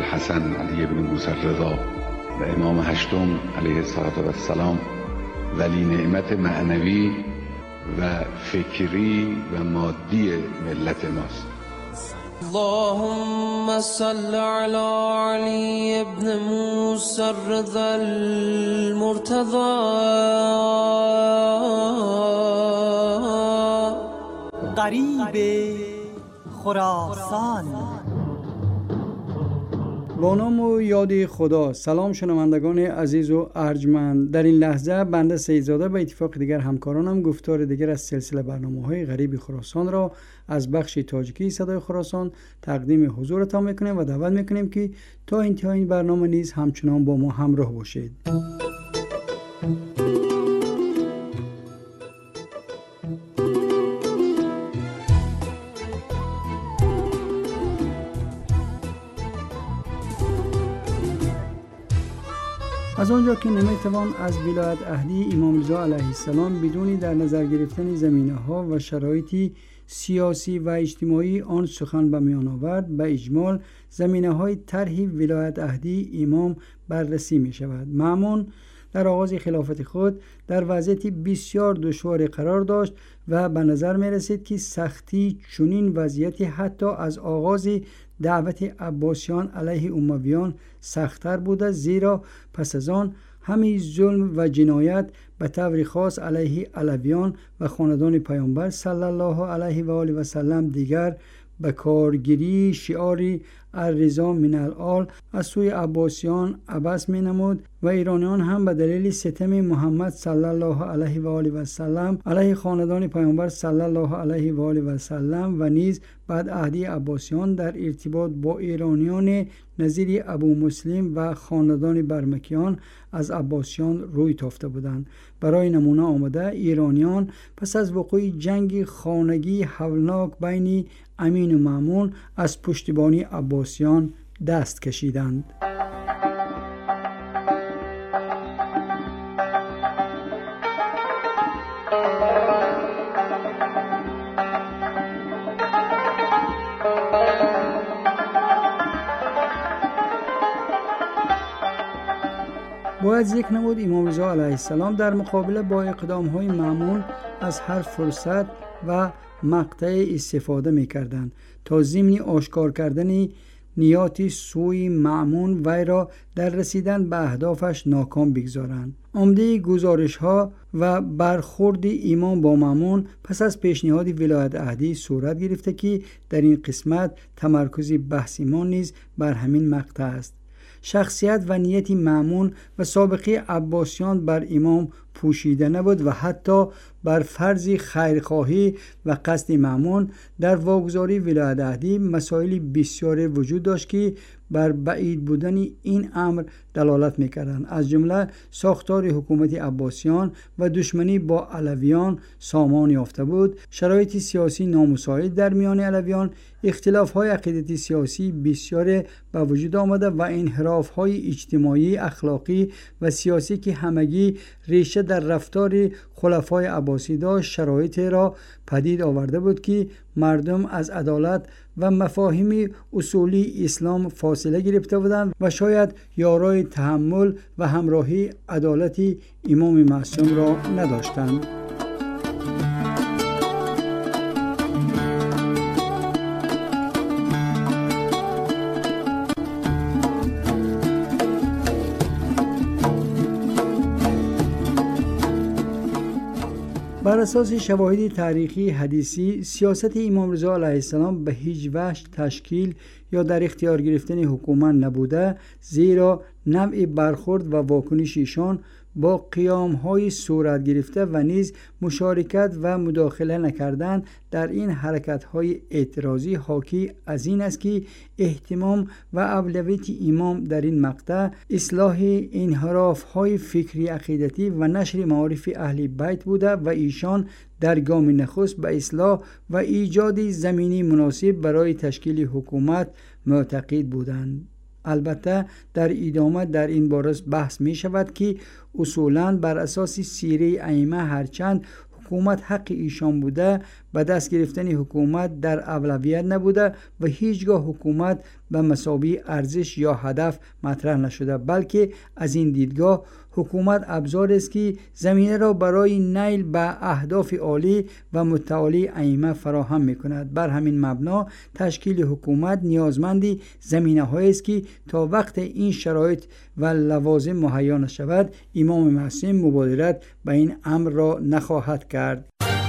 حسن علی بن موسی رضا و امام هشتم علیه السلام ولی نعمت معنوی و فکری و مادی ملت ماست. اللهم صل على علی بن موسی رضا المرتضى غریب خراسان. با نام و یاد خدا. سلام شنوندگان عزیز و ارجمند. در این لحظه بنده سیدزاده به اتفاق دیگر همکارانم گفتار دیگر از سلسله برنامه‌های غریب خراسان را از بخش تاجیکی صدای خراسان تقدیم حضورتان میکنیم و دعوت میکنیم که تا انتهای این برنامه نیز همچنان با ما همراه باشید. از آنجا که نمیتوان از ولایت عهدی امام رضا علیه السلام بدون در نظر گرفتن زمینه‌ها و شرایط سیاسی و اجتماعی آن سخن به میان آورد، به اجمال زمینه‌های طرح ولایت عهدی امام بررسی می شود. مأمون در آغاز خلافت خود در وضعیت بسیار دشوار قرار داشت و به نظر می رسید که سختی چنین وضعیتی حتی از آغاز دعوت عباسیان علیه امویان سخت‌تر بوده، زیرا پس از آن همه ظلم و جنایت به طور خاص علیه علویان و خاندان پیامبر صلی الله علیه و آله و سلم دیگر به کارگیری شعاری الرضا من الآل از سوی عباسیان عبث می نمود و ایرانیان هم به دلیل ستم محمد صلی الله علیه و آله و سلم علیه خاندان پیامبر صلی الله علیه و آله و سلم و نیز بعد عهدی عباسیان در ارتباط با ایرانیان نظیر ابو مسلم و خاندان برمکیان از عباسیان روی تافته بودند. برای نمونه آمده ایرانیان پس از وقوع جنگ خانگی هولناک بین امین و مأمون از پشتیبانی عباسیان دست کشیدند. باید ذکر نمود امام رضا علیه السلام در مقابله با اقدام‌های مأمون از هر فرصت و مقطع استفاده می‌کردند تا ضمن آشکار کردن نیات سوی مأمون وی را در رسیدن به اهدافش ناکام بگذارند. عمده گزارش‌ها و برخورد امام با مأمون پس از پیشنهاد ولایت عهدی صورت گرفته که در این قسمت تمرکز بحث ما نیز بر همین مقطع است. شخصیت و نیت مأمون و سابقه عباسیان بر امام پوشیده نبود و حتی بر فرض خیرخواهی و قصد مأمون در واگذاری ولایت عهدی مسائل بسیار وجود داشت که بر بعید بودن این امر دلالت می‌کردند. از جمله ساختار حکومت عباسیان و دشمنی با علویان سامان یافته بود، شرایط سیاسی نامساعد در میان علویان، اختلاف‌های عقیدتی سیاسی بسیار به وجود آمده و انحراف‌های اجتماعی، اخلاقی و سیاسی که همگی ریشه در رفتار خلفای عباسی داشت، شرایط را پدید آورده بود که مردم از عدالت و مفاهیم اصولی اسلام فاصله گرفته بودند و شاید یارای تحمل و همراهی عدالت امام معصوم را نداشتند. بر اساس شواهد تاریخی حدیثی سیاست امام رضا علیه السلام به هیچ وجه تشکیل یا در اختیار گرفتن حکومت نبوده، زیرا نوع برخورد و واکنش ایشان با قیام‌های صورت گرفته و نیز مشارکت و مداخله نکردن در این حرکت‌های اعتراضی حاکی از این است که اهتمام و اولویت امام در این مقطع اصلاح انحراف‌های فکری عقیدتی و نشر معارف اهل بیت بوده و ایشان در گام نخست به اصلاح و ایجاد زمینی مناسب برای تشکیل حکومت معتقد بودند. البته در ادامه در این باره بحث می شود که اصولاً بر اساس سیره ائمه هرچند حکومت حق ایشان بوده، به دست گرفتن حکومت در اولویت نبوده و هیچگاه حکومت به مثابه ارزش یا هدف مطرح نشده، بلکه از این دیدگاه حکومت ابزار است که زمینه را برای نیل به اهداف عالی و متعالی ائمه فراهم می‌کند. بر همین مبنا تشکیل حکومت نیازمند زمینه‌هایی است که تا وقت این شرایط و لوازم مهیا نشود، امام معصوم مبادرت به این امر را نخواهد کرد.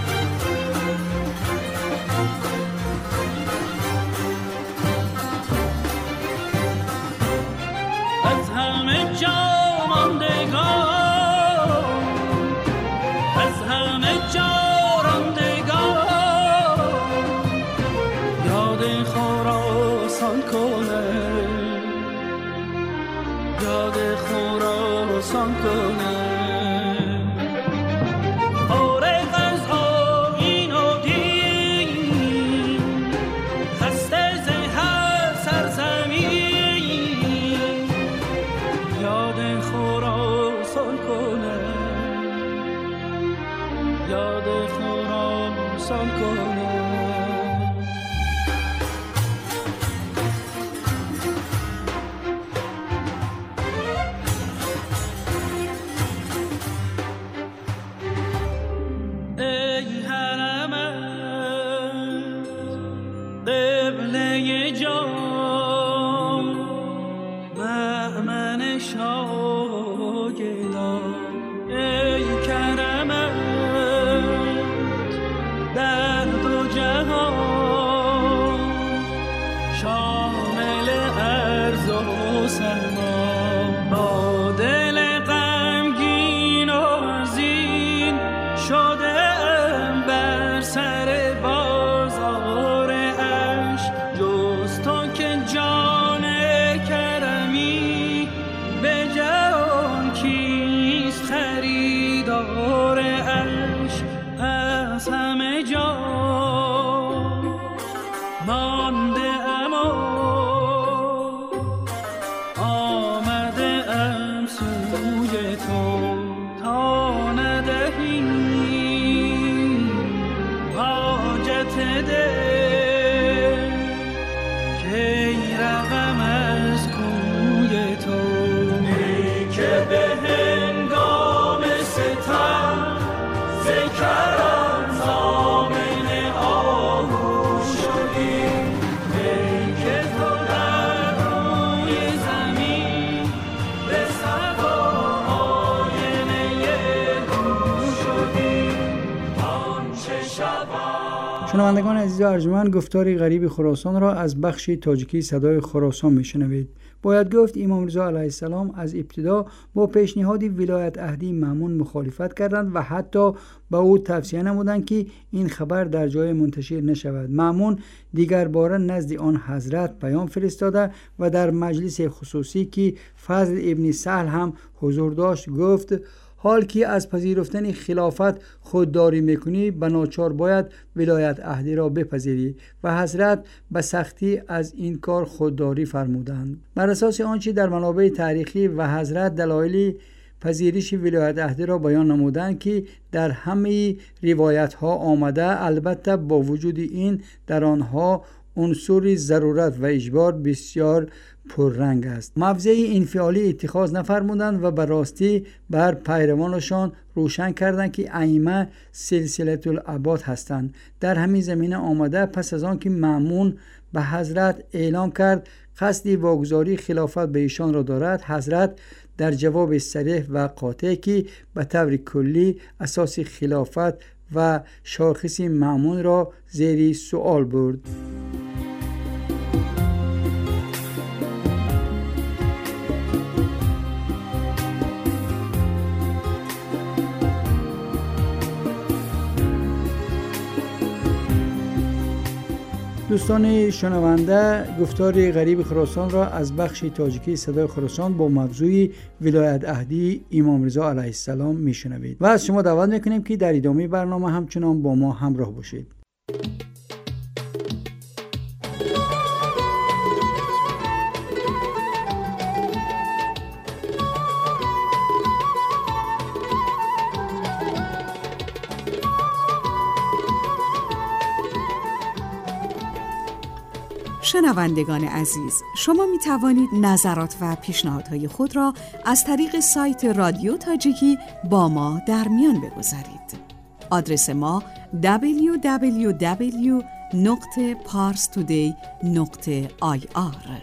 شنوندگان عزیز و ارجمند، گفتار غریب خراسان را از بخش تاجیکی صدای خراسان میشنوید. باید گفت امام رضا علیه السلام از ابتدا با پیشنهاد ولایت عهدی مأمون مخالفت کردند و حتی به او توصیه نمودند که این خبر در جای منتشر نشود. مأمون دیگر باره نزد آن حضرت پیام فرستاده و در مجلس خصوصی که فضل ابن سهل هم حضور داشت گفت: حال که از پذیرفتن خلافت خودداری میکنی، بناچار باید ولایت عهدی را بپذیری و حضرت به سختی از این کار خودداری فرمودند. بر اساس آنچه در منابع تاریخی و حضرت دلایل پذیرش ولایت عهدی را بیان نمودند که در همه روایت ها آمده، البته با وجود این در آنها عنصر ضرورت و اجبار بسیار پررنگ است. مفزع انفعالی اتخاذ نفرمودند و به راستی بر پیروانشان روشن کردند که ائمه سلسله الاباد هستند. در همین زمینه آمده پس از آن که مأمون به حضرت اعلام کرد قصد واگذاری خلافت به ایشان را دارد، حضرت در جواب صریح و قاطع که به طور کلی اساس خلافت و شاخص مأمون را زیر سؤال برد. دوستان شنونده، گفتار غریب خراسان را از بخش تاجیکی صدای خراسان با موضوع ولایت عهدی امام رضا علیه السلام میشنوید و از شما دعوت میکنیم که در ادامه برنامه همچنان با ما همراه باشید. شنوندگان عزیز، شما می توانید نظرات و پیشنهادهای خود را از طریق سایت رادیو تاجیکی با ما در میان بگذارید. آدرس ما www.parstoday.ir.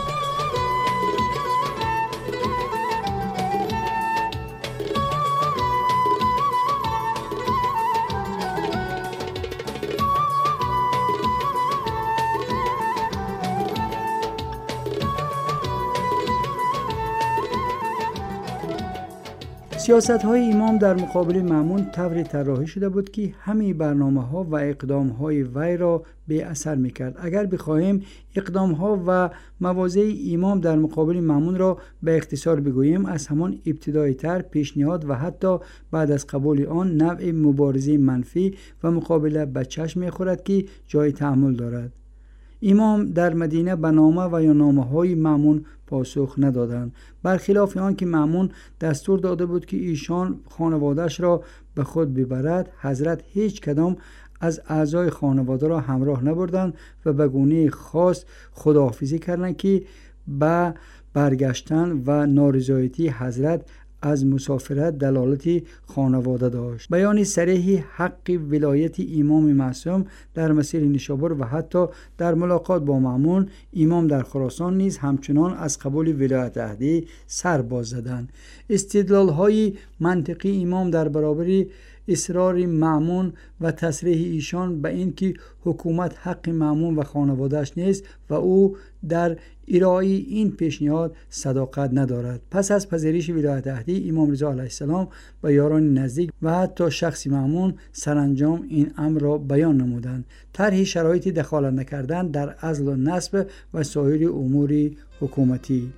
سیاست‌های امام در مقابل مأمون طوری طراحی شده بود که همه برنامه‌ها و اقدام‌های وی را بی اثر می‌کرد. اگر بخواهیم اقدام‌ها و مواضع امام در مقابل مأمون را به اختصار بگوییم، از همان ابتدایی تر پیشنهاد و حتی بعد از قبول آن نوع مبارزه منفی و مقابله به چشم می‌خورد که جای تأمل دارد. امام در مدینه به نامه و یا نامه‌های مأمون پاسخ ندادند، برخلاف آن که مأمون دستور داده بود که ایشان خانواده‌اش را به خود ببرد. حضرت هیچ کدام از اعضای خانواده را همراه نبردند و به گونه خاص خداحافظی کردند که به برگشتن و نارضایتی حضرت از مسافرت دلالتی خانواده داشت. بیان صریح حق ولایت امام معصوم در مسیر نیشابور و حتی در ملاقات با مأمون، امام در خراسان نیز همچنان از قبول ولایت عهدی سر باز زدند. استدلال‌های منطقی امام در برابر اصرار مأمون و تصریح ایشان به این که حکومت حق مأمون و خانواده‌اش نیست و او در ارائه این پیشنهاد صداقت ندارد. پس از پذیرش ولایت عهدی، امام رضا علیه السلام و یاران نزدیک و حتی شخص مأمون سرانجام این امر را بیان نمودند: طرح شرایط دخالت نکردن در عزل و نصب و سایر امور حکومتی.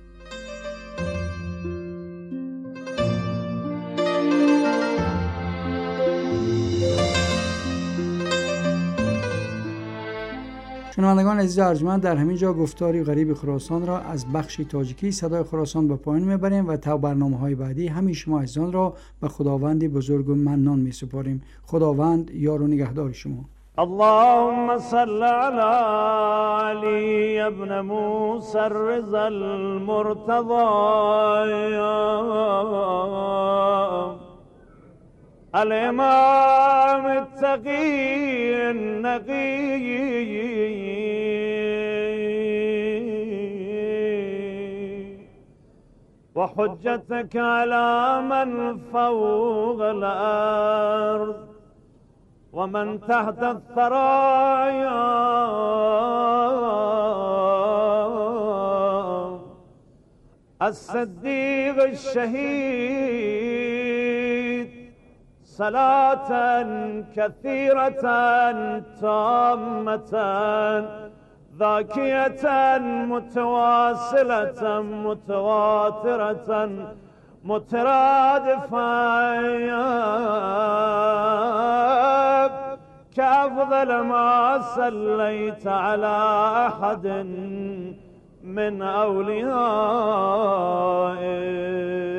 شنوندگان عزیز ارجمند، در همین جا گفتاری غریب خراسان را از بخش تاجیکی صدای خراسان به پایان میبریم و تا برنامه‌های بعدی همه شما عزیزان را به خداوند بزرگ و منان میسپاریم. خداوند یار و نگهدار شما. اللهم صل على علي ابن موسى الرضا المرتضى الإمام التقي النقي وحجتك على من فوق الأرض ومن تحت الثرايا الصديق الشهيد صلاة كثيرة تامة ذاكية متواصلة متواترة مترادفة كأفضل ما صليت على أحد من أوليائك